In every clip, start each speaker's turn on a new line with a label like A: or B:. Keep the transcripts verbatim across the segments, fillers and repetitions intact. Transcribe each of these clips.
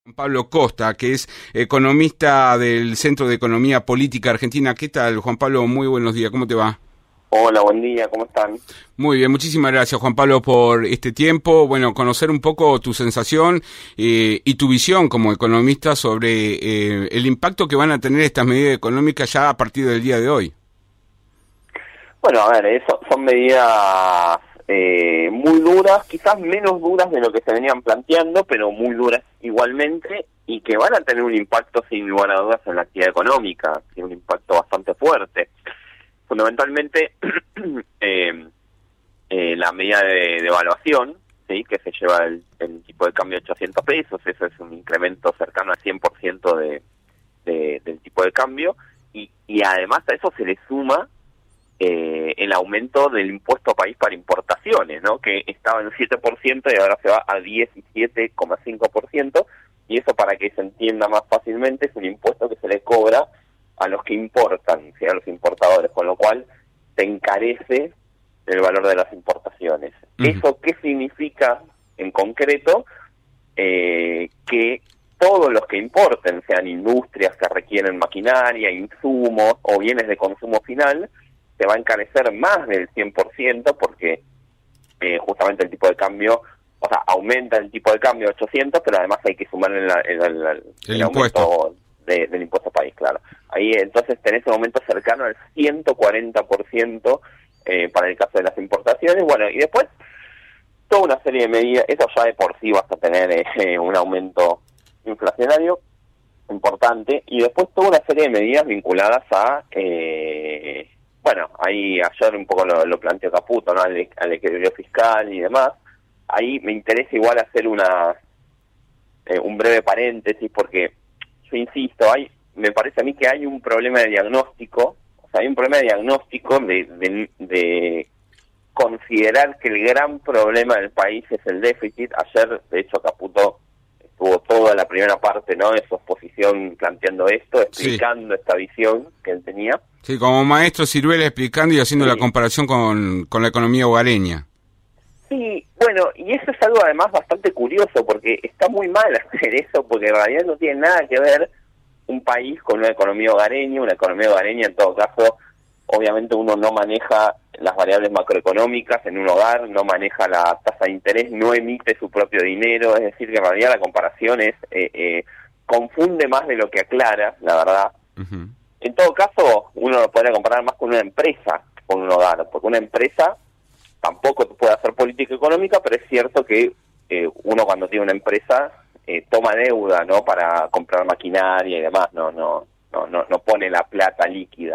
A: Juan Pablo Costa, que es economista del Centro de Economía Política Argentina. ¿Qué tal, Juan Pablo? Muy buenos días, ¿cómo te va?
B: Hola, buen día, ¿cómo están?
A: Muy bien, muchísimas gracias, Juan Pablo, por este tiempo. Bueno, conocer un poco tu sensación eh, y tu visión como economista sobre eh, el impacto que van a tener estas medidas económicas ya a partir del día de hoy.
B: Bueno, a ver, eso son medidas eh, muy duras, quizás menos duras de lo que se venían planteando, pero muy duras igualmente, y que van a tener un impacto sin lugar a dudas en la actividad económica, tiene un impacto bastante fuerte. Fundamentalmente, eh, eh, la medida de, de evaluación, ¿sí?, que se lleva el, el tipo de cambio de ochocientos pesos, eso es un incremento cercano al cien por ciento de, de, del tipo de cambio, y, y además a eso se le suma eh, el aumento del impuesto país para importaciones, ¿no?, que estaba en el siete por ciento y ahora se va a diecisiete coma cinco por ciento, y eso, para que se entienda más fácilmente, es un impuesto que se le cobra a los que importan, ¿sí?, a los importadores, con lo cual se encarece el valor de las importaciones. Uh-huh. ¿Eso qué significa en concreto? Eh, que todos los que importen, sean industrias que requieren maquinaria, insumos o bienes de consumo final, se va a encarecer más del cien por ciento porque eh, justamente el tipo de cambio, o sea, aumenta el tipo de cambio a ochocientos, pero además hay que sumar el, el, el, el, el aumento de, del impuesto país, claro. Ahí entonces tenés un aumento cercano al ciento cuarenta por ciento eh, para el caso de las importaciones. Bueno, y después toda una serie de medidas, eso ya de por sí vas a tener eh, un aumento inflacionario importante, y después toda una serie de medidas vinculadas a, eh, bueno, ahí ayer un poco lo, lo planteó Caputo, ¿no?, al, al equilibrio fiscal y demás. Ahí me interesa igual hacer una eh, un breve paréntesis, porque yo insisto, hay me parece a mí que hay un problema de diagnóstico, o sea, hay un problema de diagnóstico de, de, de considerar que el gran problema del país es el déficit. Ayer, de hecho, Caputo estuvo toda la primera parte, ¿no?, de su exposición planteando esto, explicando sí. esta visión que él tenía.
A: Sí, como maestro Ciruela explicando y haciendo sí. la comparación con, con la economía hogareña.
B: Sí, bueno, y eso es algo además bastante curioso, porque está muy mal hacer eso, porque en realidad no tiene nada que ver un país con una economía hogareña. Una economía hogareña, en todo caso, obviamente uno no maneja las variables macroeconómicas en un hogar, no maneja la tasa de interés, no emite su propio dinero, es decir, que en realidad la comparación es eh, eh, confunde más de lo que aclara, la verdad. Uh-huh. En todo caso, uno lo podría comparar más con una empresa, con un hogar, porque una empresa tampoco puede hacer política económica, pero es cierto que eh, uno cuando tiene una empresa eh, toma deuda, ¿no?, para comprar maquinaria y demás, no no no no, no pone la plata líquida.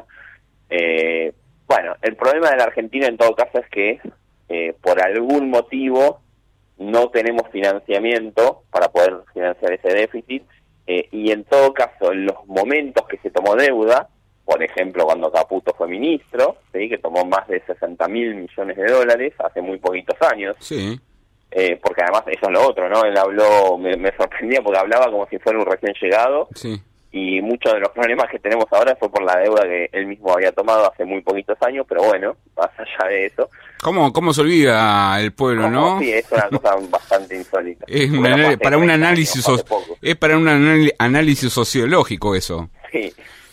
B: Eh, bueno, el problema de la Argentina en todo caso es que eh, por algún motivo no tenemos financiamiento para poder financiar ese déficit, eh, y en todo caso en los momentos que se tomó deuda, por ejemplo cuando Caputo fue ministro, ¿sí?, que tomó más de sesenta mil millones de dólares hace muy poquitos años,
A: sí.
B: eh, porque además eso es lo otro, ¿no? Él habló, me, me sorprendía porque hablaba como si fuera un recién llegado,
A: sí.
B: y muchos de los problemas que tenemos ahora fue por la deuda que él mismo había tomado hace muy poquitos años, pero bueno, más allá de eso.
A: ¿Cómo, cómo se olvida el pueblo,
B: ¿Cómo?
A: no?
B: Sí, es una cosa bastante insólita.
A: Es un anal- para un análisis so- es para un anal- análisis sociológico eso.
B: Sí.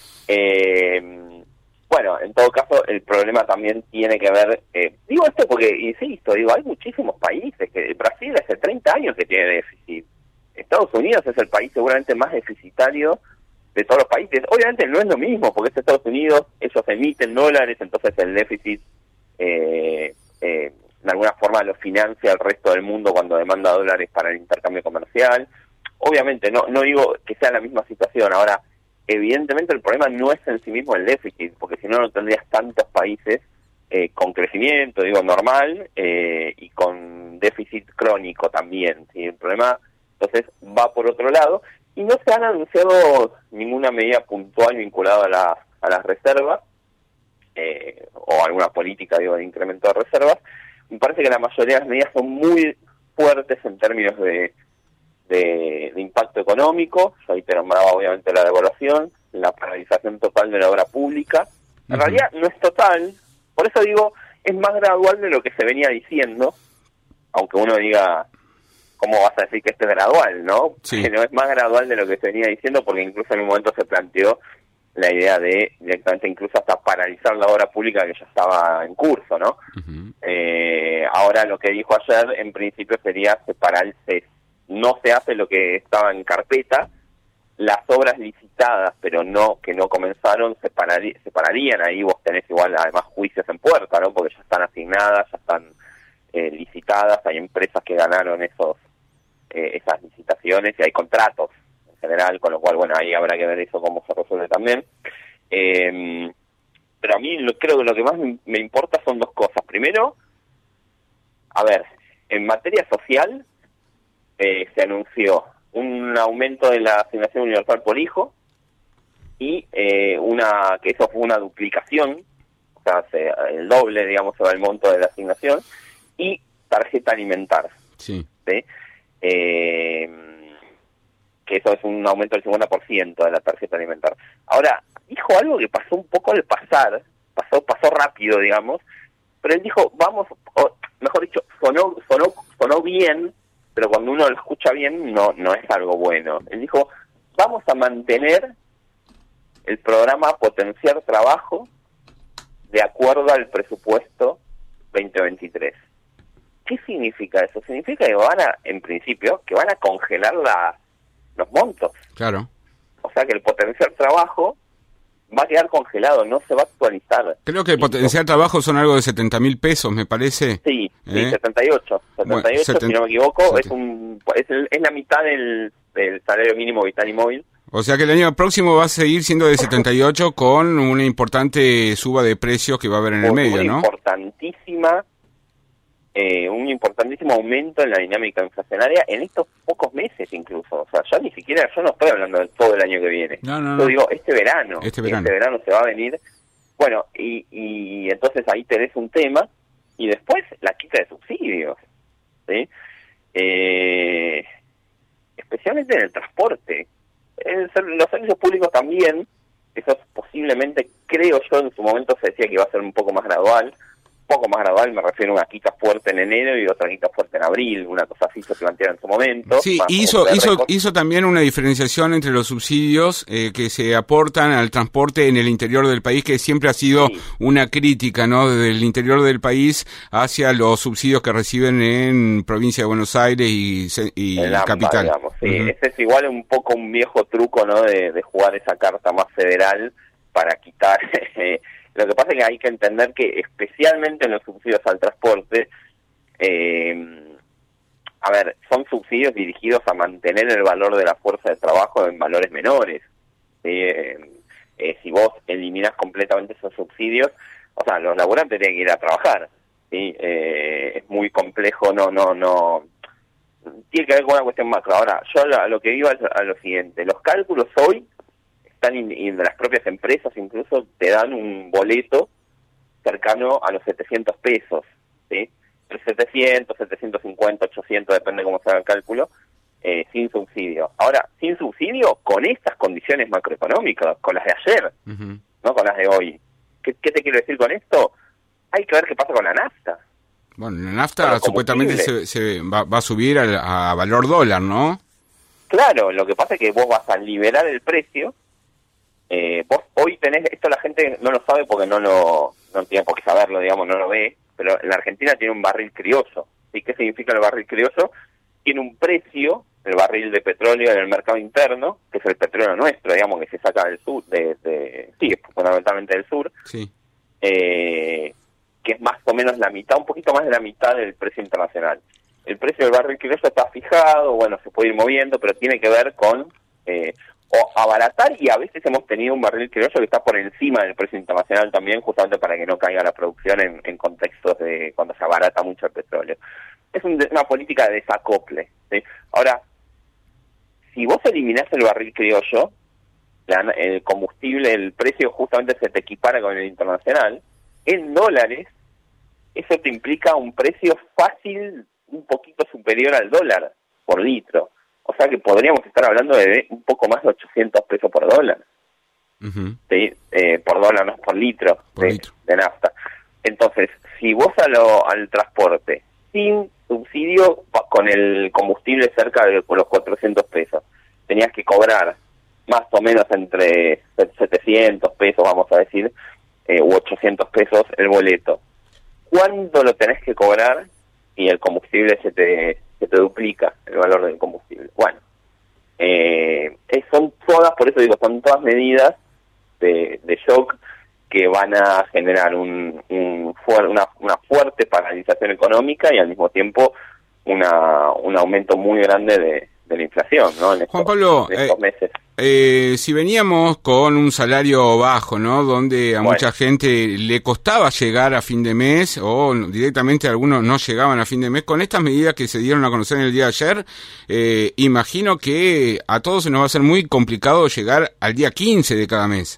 B: Eh, bueno, en todo caso, el problema también tiene que ver, eh, digo esto porque, insisto, digo, hay muchísimos países, que Brasil hace treinta años que tiene déficit, Estados Unidos es el país seguramente más deficitario de todos los países. Obviamente no es lo mismo, porque es Estados Unidos, ellos emiten dólares, entonces el déficit eh, eh, de alguna forma lo financia el resto del mundo cuando demanda dólares para el intercambio comercial. Obviamente no no digo que sea la misma situación. Ahora, evidentemente el problema no es en sí mismo el déficit, porque si no, no tendrías tantos países eh, con crecimiento, digo, normal, eh, y con déficit crónico también, ¿sí? El problema, entonces, va por otro lado, y no se han anunciado ninguna medida puntual vinculada a, la, a las reservas, eh, o alguna política, digo, de incremento de reservas. Me parece que la mayoría de las medidas son muy fuertes en términos de De, de impacto económico. Yo ahí te nombraba obviamente la devaluación, la paralización total de la obra pública. En uh-huh. realidad no es total, por eso digo, es más gradual de lo que se venía diciendo, aunque uno diga, ¿cómo vas a decir que esto es gradual, no?
A: Sí.
B: Que no es más gradual de lo que se venía diciendo, porque incluso en un momento se planteó la idea de directamente incluso hasta paralizar la obra pública que ya estaba en curso, ¿no? Uh-huh. Eh, ahora lo que dijo ayer, en principio, sería separar, se, no se hace lo que estaba en carpeta, las obras licitadas, pero no que no comenzaron, se pararí, separarían, ahí vos tenés igual además juicios en puerta, ¿no? Porque ya están asignadas, ya están eh, licitadas, hay empresas que ganaron esos eh, esas licitaciones y hay contratos en general, con lo cual, bueno, ahí habrá que ver eso cómo se resuelve también. Eh, pero a mí lo, creo que lo que más me, me importa son dos cosas. Primero, a ver, en materia social eh, se anunció un aumento de la asignación universal por hijo y eh, una que eso fue una duplicación, o sea, se, el doble, digamos, se va el monto de la asignación, y tarjeta alimentar.
A: Sí.
B: ¿Sí? Eh, que eso es un aumento del cincuenta por ciento de la tarjeta alimentar. Ahora, dijo algo que pasó un poco al pasar, pasó pasó rápido, digamos, pero él dijo, vamos, o mejor dicho, sonó sonó sonó bien, pero cuando uno lo escucha bien no no es algo bueno. Él dijo, vamos a mantener el programa Potenciar Trabajo de acuerdo al presupuesto veinte veintitrés. ¿Qué significa eso? Significa que van a, en principio, que van a congelar la, los montos.
A: Claro.
B: O sea que el Potenciar Trabajo va a quedar congelado, no se va a actualizar.
A: Creo que el Potenciar Trabajo son algo de setenta mil pesos, me parece.
B: Sí,
A: ¿Eh?
B: sí, setenta y ocho. setenta y ocho, bueno, setenta si no me equivoco, setenta es un es, el, es la mitad del, del salario mínimo vital y móvil.
A: O sea que el año próximo va a seguir siendo de setenta y ocho con una importante suba de precios que va a haber en el medio,
B: una
A: ¿no?
B: Importantísima, eh, un importantísimo aumento en la dinámica inflacionaria en estos pocos meses incluso. O sea, ya ni siquiera, yo no estoy hablando de todo el año que viene.
A: No, no,
B: yo
A: no.
B: digo, este verano.
A: Este verano.
B: Este verano se va a venir. Bueno, y, y entonces ahí tenés un tema. Y después la quita de subsidios, ¿sí? Eh, especialmente en el transporte. En los servicios públicos también, eso posiblemente, creo yo, en su momento se decía que iba a ser un poco más gradual. Un poco más gradual, me refiero a una quita fuerte en enero y otra quita fuerte en abril, una cosa así se plantea en su momento.
A: Sí, hizo hizo hizo también una diferenciación entre los subsidios eh, que se aportan al transporte en el interior del país, que siempre ha sido sí. una crítica, ¿no?, desde el interior del país hacia los subsidios que reciben en provincia de Buenos Aires y, y
B: AMBA,
A: capital.
B: Digamos, sí.
A: Uh-huh.
B: Ese es igual un poco un viejo truco, ¿no?, de, de jugar esa carta más federal para quitar... Lo que pasa es que hay que entender que especialmente en los subsidios al transporte, eh, a ver, son subsidios dirigidos a mantener el valor de la fuerza de trabajo en valores menores. ¿Sí? Eh, eh, si vos eliminás completamente esos subsidios, o sea, los laburantes tienen que ir a trabajar. ¿Sí? Eh, es muy complejo, no, no, no. Tiene que ver con una cuestión macro. Ahora, yo a lo que iba es a lo siguiente. Los cálculos hoy y de las propias empresas incluso te dan un boleto cercano a los setecientos pesos, ¿sí? setecientos, setecientos cincuenta, ochocientos, depende cómo se haga el cálculo, eh, sin subsidio. Ahora, sin subsidio, con estas condiciones macroeconómicas, con las de ayer, uh-huh. no con las de hoy. ¿Qué, ¿Qué te quiero decir con esto? Hay que ver qué pasa con la nafta.
A: Bueno, la nafta supuestamente se, se va, va a subir a, a valor dólar, ¿no?
B: Claro, lo que pasa es que vos vas a liberar el precio. Eh, vos hoy tenés, esto la gente no lo sabe porque no lo no tiene por qué saberlo, digamos, no lo ve, pero en la Argentina tiene un barril criollo. ¿Sí? ¿Qué significa el barril criollo? Tiene un precio, el barril de petróleo en el mercado interno, que es el petróleo nuestro, digamos, que se saca del sur, de, de sí, fundamentalmente del sur,
A: sí.
B: eh, que es más o menos la mitad, un poquito más de la mitad del precio internacional. El precio del barril criollo está fijado, bueno, se puede ir moviendo, pero tiene que ver con... Eh, o abaratar, y a veces hemos tenido un barril criollo que está por encima del precio internacional también, justamente para que no caiga la producción en, en contextos de cuando se abarata mucho el petróleo. Es un, una política de desacople, ¿sí? Ahora, si vos eliminás el barril criollo, la, el combustible, el precio justamente se te equipara con el internacional, en dólares, eso te implica un precio fácil un poquito superior al dólar por litro. O sea que podríamos estar hablando de un poco más de ochocientos pesos por dólar. Uh-huh. ¿Sí? Eh, por dólar, no por litro,
A: por
B: de,
A: litro
B: de nafta. Entonces, si vos a lo, al transporte sin subsidio con el combustible cerca de los cuatrocientos pesos. Tenías que cobrar más o menos entre setecientos pesos, vamos a decir, eh, u ochocientos pesos el boleto. ¿Cuánto lo tenés que cobrar y el combustible se te, se te duplica, el valor del combustible? Bueno, eh, son todas, por eso digo, son todas medidas de, de shock que van a generar un, un fuer, una, una fuerte paralización económica y al mismo tiempo una, un aumento muy grande de, de la inflación, ¿no? En estos,
A: Juan Pablo,
B: en estos
A: eh,
B: meses.
A: Eh, si veníamos con un salario bajo, ¿no? Donde a bueno. mucha gente le costaba llegar a fin de mes o directamente algunos no llegaban a fin de mes, con estas medidas que se dieron a conocer en el día de ayer, eh, imagino que a todos se nos va a ser muy complicado llegar al día quince de cada mes.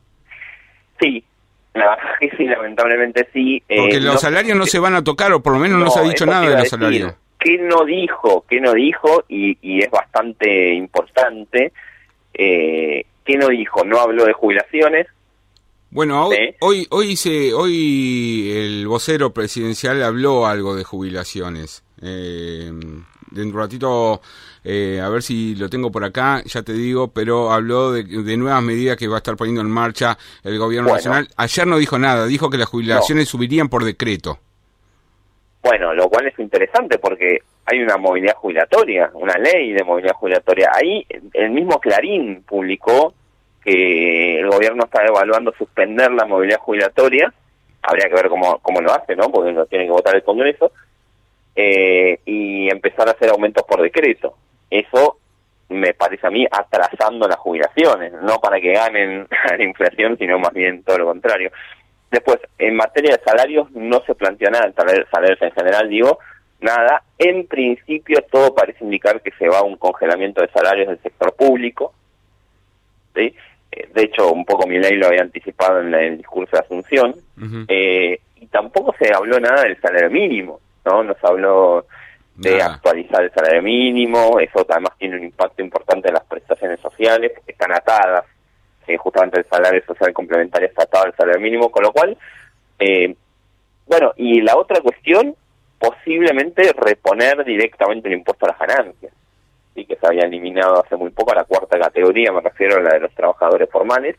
B: Sí, la verdad que sí, lamentablemente sí.
A: Porque eh, los no, salarios no se van a tocar, o por lo menos no, no se ha dicho nada de los salarios.
B: ¿Qué no dijo? ¿Qué no dijo? Y, y es bastante importante. Eh, ¿Qué no dijo? No habló de jubilaciones.
A: Bueno, hoy, ¿sí? hoy, hoy, se, hoy el vocero presidencial habló algo de jubilaciones. Eh, de un ratito, eh, a ver si lo tengo por acá, ya te digo, pero habló de, de nuevas medidas que va a estar poniendo en marcha el gobierno bueno, nacional. Ayer no dijo nada, dijo que las jubilaciones no. subirían por decreto.
B: Bueno, lo cual es interesante porque hay una movilidad jubilatoria, una ley de movilidad jubilatoria. Ahí el mismo Clarín publicó que el gobierno está evaluando suspender la movilidad jubilatoria. Habría que ver cómo, cómo lo hace, ¿no? Porque lo tiene que votar el Congreso. Eh, y empezar a hacer aumentos por decreto. Eso me parece a mí atrasando las jubilaciones, no para que ganen la inflación, sino más bien todo lo contrario. Después, en materia de salarios no se plantea nada, salarios en general digo, nada. En principio todo parece indicar que se va a un congelamiento de salarios del sector público, ¿sí? De hecho, un poco Milei lo había anticipado en el discurso de Asunción, uh-huh. eh, y tampoco se habló nada del salario mínimo, ¿no? No se habló de nada. Actualizar el salario mínimo, eso además tiene un impacto importante en las prestaciones sociales, porque están atadas, eh, justamente el salario social complementario está atado al salario mínimo, con lo cual, eh, bueno, y la otra cuestión, posiblemente reponer directamente el impuesto a las ganancias, ¿sí? Que se había eliminado hace muy poco a la cuarta categoría, me refiero a la de los trabajadores formales.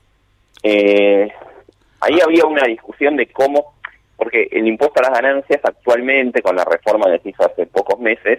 B: Eh, ahí había una discusión de cómo, porque el impuesto a las ganancias actualmente, con la reforma que se hizo hace pocos meses,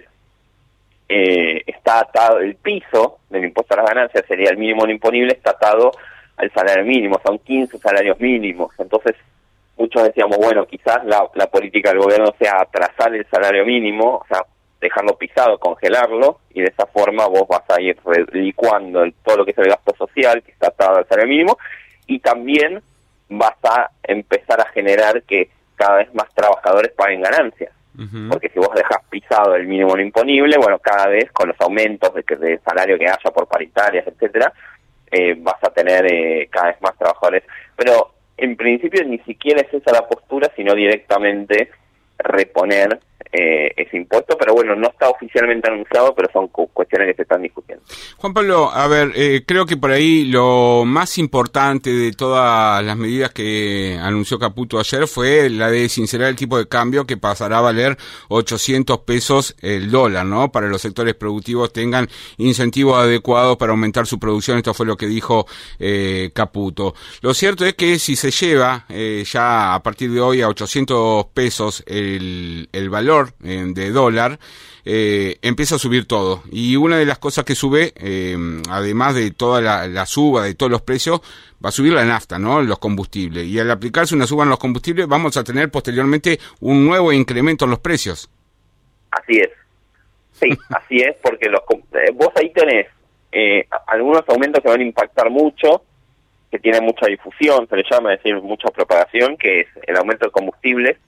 B: eh, está atado, el piso del impuesto a las ganancias sería el mínimo no imponible, está atado al salario mínimo, son quince salarios mínimos. Entonces, muchos decíamos, bueno, quizás la, la política del gobierno sea atrasar el salario mínimo, o sea, dejarlo pisado, congelarlo, y de esa forma vos vas a ir licuando el, todo lo que es el gasto social, que está atado al salario mínimo, y también vas a empezar a generar que cada vez más trabajadores paguen ganancias. Uh-huh. Porque si vos dejás pisado el mínimo no imponible, bueno, cada vez con los aumentos de, de salario que haya por paritarias, etcétera, eh, vas a tener eh, cada vez más trabajadores. Pero en principio ni siquiera es esa la postura, sino directamente reponer eh, ese impuesto, pero bueno, no está oficialmente anunciado, pero son cu- cuestiones que se están discutiendo.
A: Juan Pablo, a ver, eh, creo que por ahí lo más importante de todas las medidas que anunció Caputo ayer fue la de sincerar el tipo de cambio, que pasará a valer ochocientos pesos el dólar, ¿no? Para los sectores productivos tengan incentivos adecuados para aumentar su producción. Esto fue lo que dijo eh, Caputo. Lo cierto es que si se lleva eh, ya a partir de hoy a ochocientos pesos el, el valor eh, de dólar, eh, empieza a subir todo. Y una de las cosas que sube, eh, además de toda la, la suba de todos los precios, va a subir la nafta, ¿no? Los combustibles. Y al aplicarse una suba en los combustibles, vamos a tener posteriormente un nuevo incremento en los precios.
B: Así es. Sí, así es, porque los eh, vos ahí tenés eh, algunos aumentos que van a impactar mucho, que tienen mucha difusión, se le llama, es decir, mucha propagación, que es el aumento de combustibles.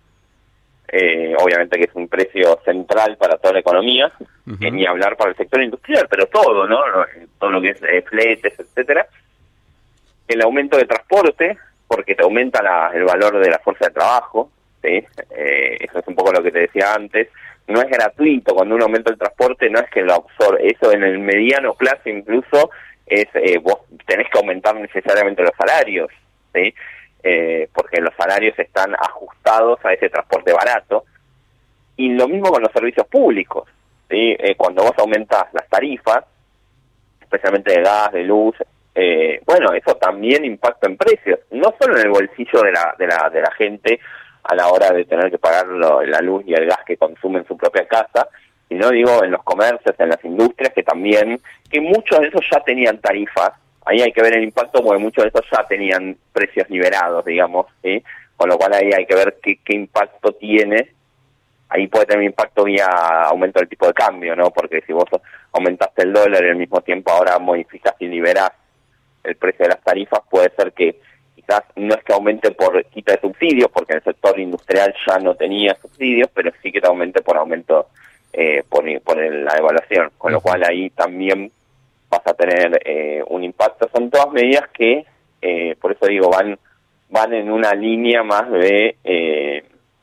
B: Eh, obviamente que es un precio central para toda la economía, uh-huh. eh, ni hablar para el sector industrial, pero todo, ¿no? Todo lo que es eh, fletes, etcétera. El aumento de transporte, porque te aumenta la, el valor de la fuerza de trabajo, ¿sí? Eh, eso es un poco lo que te decía antes. No es gratuito cuando uno aumenta el transporte, no es que lo absorbe. Eso en el mediano plazo incluso es, eh, vos tenés que aumentar necesariamente los salarios, ¿sí? Eh, porque los salarios están ajustados a ese transporte barato, Y lo mismo con los servicios públicos, ¿sí? Eh, cuando vos aumentás las tarifas, especialmente de gas, de luz, eh, bueno, eso también impacta en precios, no solo en el bolsillo de la de la de la gente a la hora de tener que pagar lo, la luz y el gas que consume en su propia casa, sino digo en los comercios, en las industrias, que también, que muchos de esos ya tenían tarifas. Ahí hay que ver el impacto porque muchos de esos ya tenían precios liberados, digamos, ¿sí? Con lo cual ahí hay que ver qué, qué impacto tiene. Ahí puede tener un impacto vía aumento del tipo de cambio, ¿no? Porque si vos aumentaste el dólar y al mismo tiempo ahora modificás y liberás el precio de las tarifas, puede ser que quizás no es que aumente por quita de subsidios, porque en el sector industrial ya no tenía subsidios, pero sí que te aumente por aumento, eh, por, por el, la devaluación, con lo cual ahí también vas a tener eh, un impacto. Son todas medidas que, eh, por eso digo, van van en una línea más de... Eh,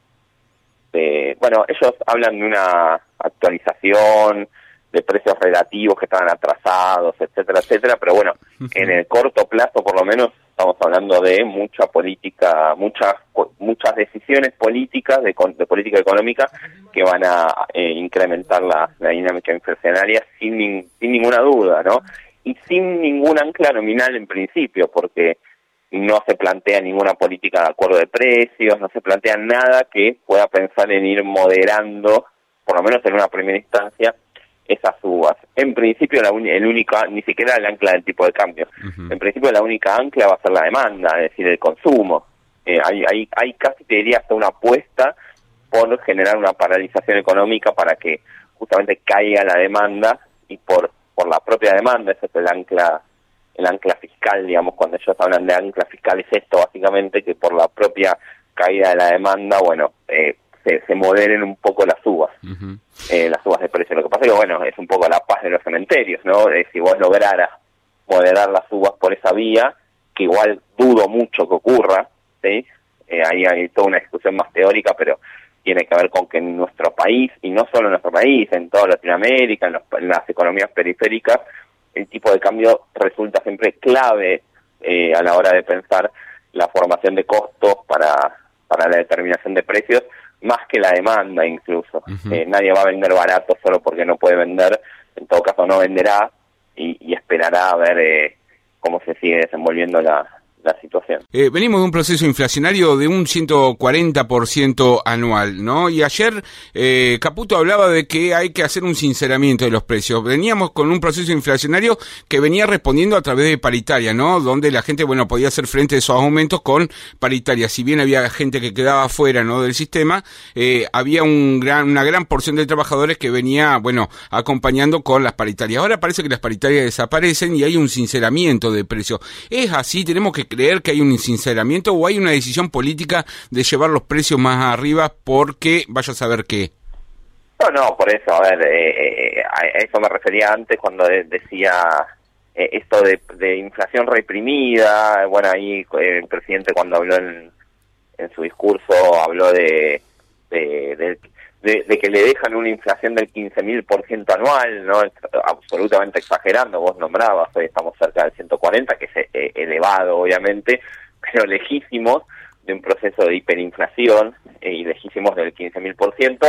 B: de bueno, ellos hablan de una actualización de precios relativos que estaban atrasados, etcétera, etcétera, pero bueno, en el corto plazo por lo menos estamos hablando de mucha política, muchas muchas decisiones políticas, de, de política económica, que van a eh, incrementar la, la dinámica inflacionaria sin, nin, sin ninguna duda, ¿no? Y sin ningún ancla nominal en principio, porque no se plantea ninguna política de acuerdo de precios, no se plantea nada que pueda pensar en ir moderando, por lo menos en una primera instancia, esas subas. En principio, la un, el única, ni siquiera el ancla del tipo de cambio. Uh-huh. En principio, la única ancla va a ser la demanda, es decir, el consumo. Eh, hay, hay, hay casi, te diría, hasta una apuesta por generar una paralización económica para que justamente caiga la demanda, y por, por la propia demanda, ese es el ancla, el ancla fiscal, digamos, cuando ellos hablan de ancla fiscal es esto, básicamente, que por la propia caída de la demanda, bueno, eh, se, se moderen un poco las subas, uh-huh. eh, las subas de precio. Lo que pasa es que, bueno, es un poco la paz de los cementerios, ¿no? Eh, si vos lograras moderar las subas por esa vía, que igual dudo mucho que ocurra, ¿sí? Eh, ahí hay toda una discusión más teórica, pero tiene que ver con que en nuestro país, y no solo en nuestro país, en toda Latinoamérica, en, los, en las economías periféricas, el tipo de cambio resulta siempre clave eh, a la hora de pensar la formación de costos para, para la determinación de precios, más que la demanda incluso. Uh-huh. Eh, nadie va a vender barato solo porque no puede vender, en todo caso no venderá y, y esperará a ver eh, cómo se sigue desenvolviendo la, la situación.
A: Eh, venimos de un proceso inflacionario de un ciento cuarenta por ciento anual, ¿no? Y ayer eh, Caputo hablaba de que hay que hacer un sinceramiento de los precios. Veníamos con un proceso inflacionario que venía respondiendo a través de paritaria, ¿no? Donde la gente, bueno, podía hacer frente a esos aumentos con paritaria. Si bien había gente que quedaba fuera, ¿no?, del sistema, eh, había un gran, una gran porción de trabajadores que venía, bueno, acompañando con las paritarias. Ahora parece que las paritarias desaparecen y hay un sinceramiento de precios. ¿Es así? ¿Tenemos que creer que hay un sinceramiento o hay una decisión política de llevar los precios más arriba porque vaya a saber qué?
B: No, no, por eso, a ver, eh, a eso me refería antes cuando de, decía eh, esto de, de inflación reprimida. Bueno, ahí eh, el presidente cuando habló en, en su discurso habló de de, de, de de que le dejan una inflación del quince mil por ciento anual, ¿no? Absolutamente exagerando. Vos nombrabas, hoy estamos cerca del ciento cuarenta, que es eh, elevado, obviamente, pero lejísimos de un proceso de hiperinflación eh, y lejísimos del quince mil por ciento.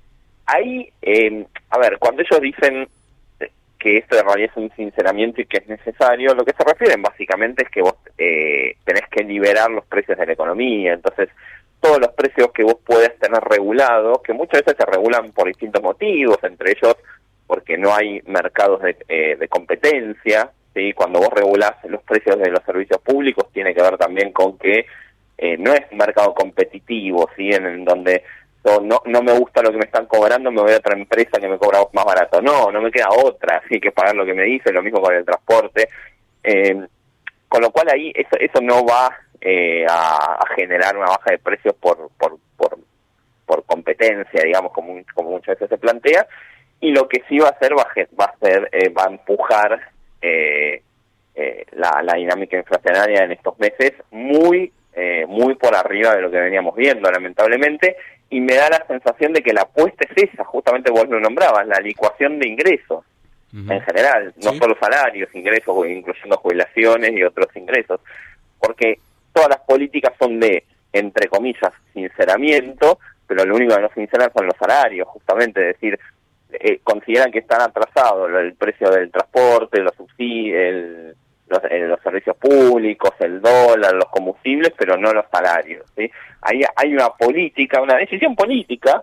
B: Ahí, eh, a ver, cuando ellos dicen que esto en realidad es un sinceramiento y que es necesario, lo que se refieren básicamente es que vos eh, tenés que liberar los precios de la economía. Entonces, todos los precios que vos puedas tener regulados, que muchas veces se regulan por distintos motivos, entre ellos porque no hay mercados de, eh, de competencia, ¿sí? Cuando vos regulás los precios de los servicios públicos, tiene que ver también con que eh, no es un mercado competitivo, ¿sí? En, en donde so, no, no me gusta lo que me están cobrando, me voy a otra empresa que me cobra más barato. No, no me queda otra, así que pagar lo que me dice, lo mismo con el transporte. Eh, con lo cual ahí eso, eso no va Eh, a, a generar una baja de precios por por por, por competencia, digamos, como, como muchas veces se plantea, y lo que sí va a hacer va a, va a ser eh, va a empujar eh, eh, la, la dinámica inflacionaria en estos meses muy eh, muy por arriba de lo que veníamos viendo, lamentablemente, y me da la sensación de que la apuesta es esa, justamente vos lo nombrabas, la licuación de ingresos. Uh-huh. En general, no ¿Sí? solo salarios, ingresos, incluyendo jubilaciones y otros ingresos, porque todas las políticas son de, entre comillas, sinceramiento, pero lo único que no funciona son los salarios, justamente, es decir, eh, consideran que están atrasados el precio del transporte, los subsidios, el, los, eh, los servicios públicos, el dólar, los combustibles, pero no los salarios, ¿sí? Hay, hay una política, una decisión política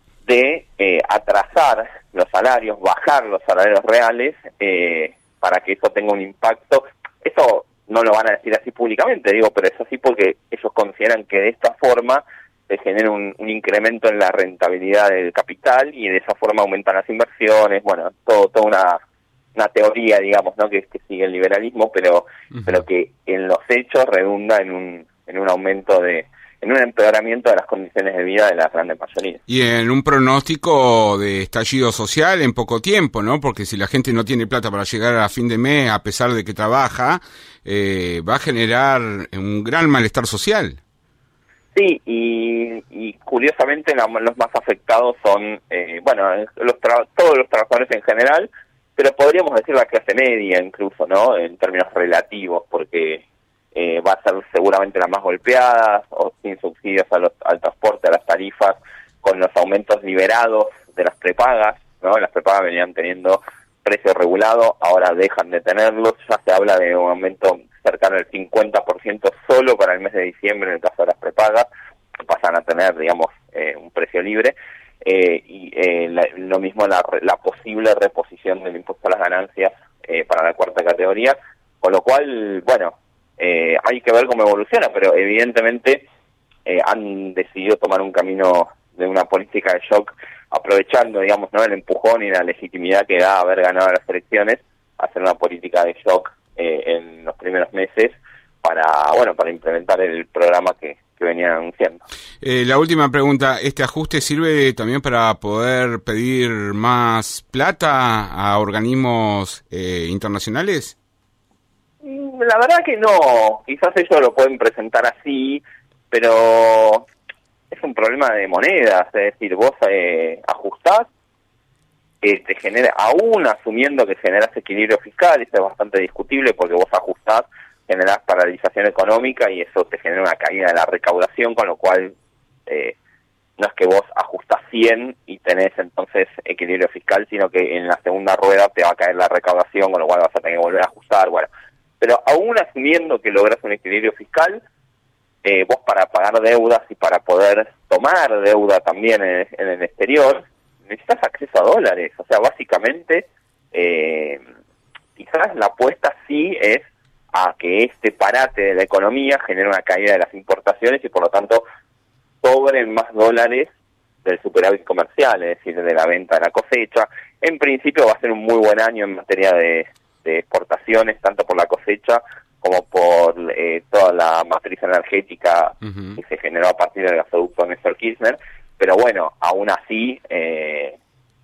B: de eh, atrasar los salarios, bajar los salarios reales, eh, para que eso tenga un impacto. Eso no lo van a decir así públicamente, digo, pero es así porque ellos consideran que de esta forma se genera un, un incremento en la rentabilidad del capital y de esa forma aumentan las inversiones, bueno, todo toda una una teoría, digamos, ¿no? que, que sigue el liberalismo, pero uh-huh. pero que en los hechos redunda en un en un aumento de en un empeoramiento de las condiciones de vida de las grandes mayorías.
A: Y en un pronóstico de estallido social en poco tiempo, ¿no? Porque si la gente no tiene plata para llegar a fin de mes, a pesar de que trabaja, eh, va a generar un gran malestar social.
B: Sí, y, y curiosamente la, los más afectados son, eh, bueno, los tra- todos los trabajadores en general, pero podríamos decir la clase media incluso, ¿no? En términos relativos, porque eh, va a ser seguramente la más golpeada, o sin subsidios a los, al transporte, a las tarifas, con los aumentos liberados de las prepagas, ¿no? Las prepagas venían teniendo precio regulado, ahora dejan de tenerlos, ya se habla de un aumento cercano al cincuenta por ciento solo para el mes de diciembre en el caso de las prepagas, pasan a tener, digamos, eh, un precio libre, eh, y eh, la, lo mismo la, la posible reposición del impuesto a las ganancias eh, para la cuarta categoría, con lo cual, bueno, eh, hay que ver cómo evoluciona, pero evidentemente eh, han decidido tomar un camino de una política de shock, aprovechando, digamos, ¿no? el empujón y la legitimidad que da haber ganado las elecciones, hacer una política de shock eh, en los primeros meses para, bueno, para implementar el programa que, que venían anunciando.
A: Eh, la última pregunta, ¿este ajuste sirve también para poder pedir más plata a organismos eh, internacionales?
B: La verdad que no, quizás ellos lo pueden presentar así, pero es un problema de monedas, es decir, vos eh, ajustás, eh, te genera, aún asumiendo que generás equilibrio fiscal, eso es bastante discutible porque vos ajustás, generás paralización económica y eso te genera una caída de la recaudación, con lo cual eh, no es que vos ajustás cien y tenés entonces equilibrio fiscal, sino que en la segunda rueda te va a caer la recaudación, con lo cual vas a tener que volver a ajustar, bueno. Pero aún asumiendo que logras un equilibrio fiscal, eh, vos para pagar deudas y para poder tomar deuda también en, en el exterior, necesitas acceso a dólares. O sea, básicamente, eh, quizás la apuesta sí es a que este parate de la economía genere una caída de las importaciones y por lo tanto sobren más dólares del superávit comercial, es decir, de la venta de la cosecha. En principio va a ser un muy buen año en materia de de exportaciones, tanto por la cosecha como por eh, toda la matriz energética uh-huh. que se generó a partir del gasoducto Néstor Kirchner, pero bueno, aún así eh,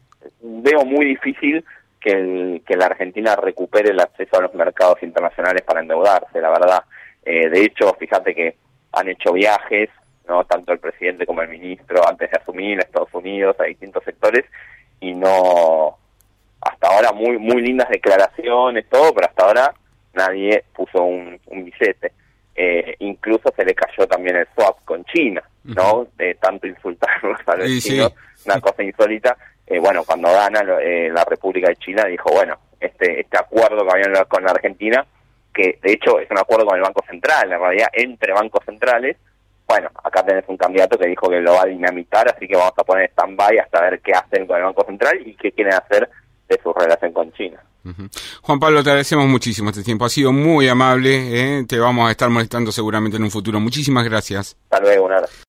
B: veo muy difícil que, el, que la Argentina recupere el acceso a los mercados internacionales para endeudarse, la verdad. Eh, de hecho, fíjate que han hecho viajes, no tanto el presidente como el ministro, antes de asumir a Estados Unidos, a distintos sectores, y no... hasta ahora muy muy lindas declaraciones, todo, pero hasta ahora nadie puso un, un billete. Eh, incluso se le cayó también el swap con China, ¿no? Uh-huh. De tanto insultarlos a los sí, chinos, sí. Una cosa insólita. Eh, bueno, cuando gana eh, la República de China dijo, bueno, este este acuerdo que habían con la Argentina, que de hecho es un acuerdo con el Banco Central, en realidad entre bancos centrales, bueno, acá tenés un candidato que dijo que lo va a dinamitar, así que vamos a poner stand-by hasta ver qué hacen con el Banco Central y qué quieren hacer de su relación con China.
A: Uh-huh. Juan Pablo, te agradecemos muchísimo este tiempo, ha sido muy amable, ¿eh? Te vamos a estar molestando seguramente en un futuro. Muchísimas gracias.
B: Hasta luego, un abrazo.